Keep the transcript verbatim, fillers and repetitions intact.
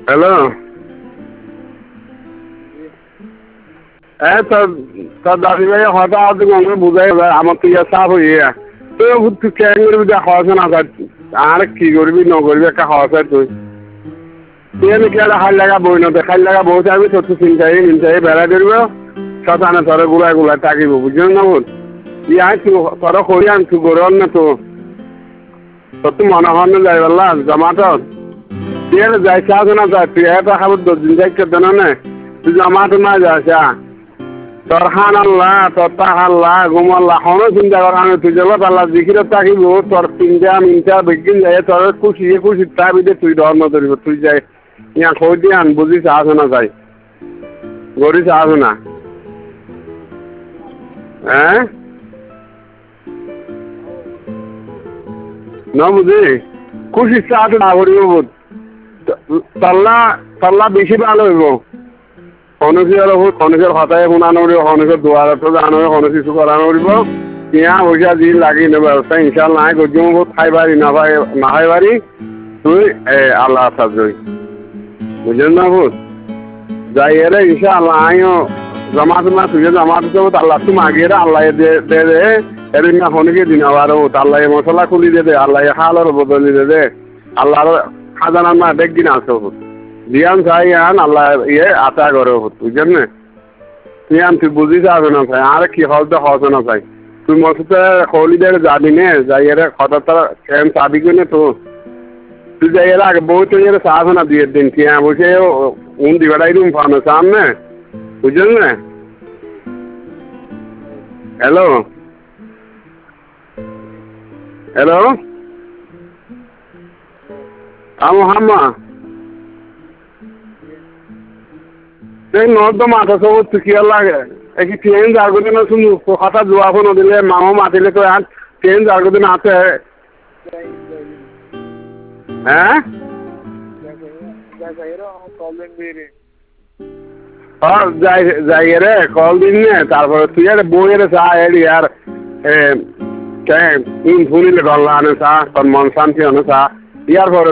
hello হ্যাঁ তোর তোর দাদি ভাই হঠাৎ আমাকে বুঝাই আমার তুই চাপ হয়ে তুই তুই কেন করবি হওয়া না আর কি করবি ন করবি একটা হওয়া তুই তুই আমি কি হাল লাগা বই নতে খাল লাগা বউ যাবি তোর তো চিন্তাই চিন্তাই বেড়া ধরব শ্মশানে তোর গুলা গুলা থাকিব বুঝলি না বোন ইয়া তোর করি আন তুই গরম না তো তোর তো মনে হয় না যাই বললা জমাটর তুই যাই চাস না যা তুই এটা খাবার দশ দিন যাই কেটে না তুই জমাটো না যাস তোর হান আল্লাহ তোর তা আল্লাহ ঘুম আল্লাহ হনো চিন্তা কর আমি তুই জলত আল্লাহ জিখির থাকিব তোর তিনটা মিনটা বেগিন যায় তোর খুশি খুশি তার বিদে তুই ধর্ম ধরিব তুই যাই ইয়া কই দিয়ে আন বুঝিস আসো না যাই গরিস আসো না হ্যাঁ ন বুঝি খুশি চাষ না করিব তাল্লা তাল্লা বেশি ভালো হইব খনসিয়ার খনসিয়ার হতায় শুনানো উড়িব খনসিয়ার দুয়ারতো জানো খনস কিছু করানো উড়িব পিঁয়া পয়সা দি লাগি নেব ব্যবস্থা ইনশাল নাই গজি বহুত খাই পারি না পাই না খাই পারি তুই আল্লাহ সাজই বুঝলেন না বুঝ যাই এরে ইনশাআল্লাহ আইও জমা তোমার তুই জমা দিতে আল্লাহ তুমি আগে আল্লাহ দে দে দে এর না খনকে দিন আবার আল্লাহ মশলা খুলি দে দে আল্লাহ হালের বদলি দে দে আল্লাহর খাজানা না দেখদিন আসো দিয়ান চাই আন আল্লাহ ইয়ে আশা করে বুঝছেন না তুই আন তুই বুঝিস আসো না চাই আর কি হল তো হস না চাই তুই মসুতে খলিদের যাবি নে যাই এর খতর কেন চাবি কিনে তো তুই যাই এর আগে বউ তুই এর চাস না দুই দিন কি বসে উন দিবাটাই রুম ফানো সামনে বুঝলেন না হ্যালো হ্যালো আমো হাম্মা এই নর্দ মাথা সব কি লাগে একই ট্রেন যার দিন শুনু কথা জোয়া ফোন দিলে মামা মাতিলে তো আর ট্রেন যার দিন আছে হ্যাঁ যাই যাই রে কল দিন নে তারপরে তুই আর বইয়ের চা এলি আর ইন ফুনিলে গল্লা আনে চা তোর মন শান্তি আনে চা ইয়ার পরে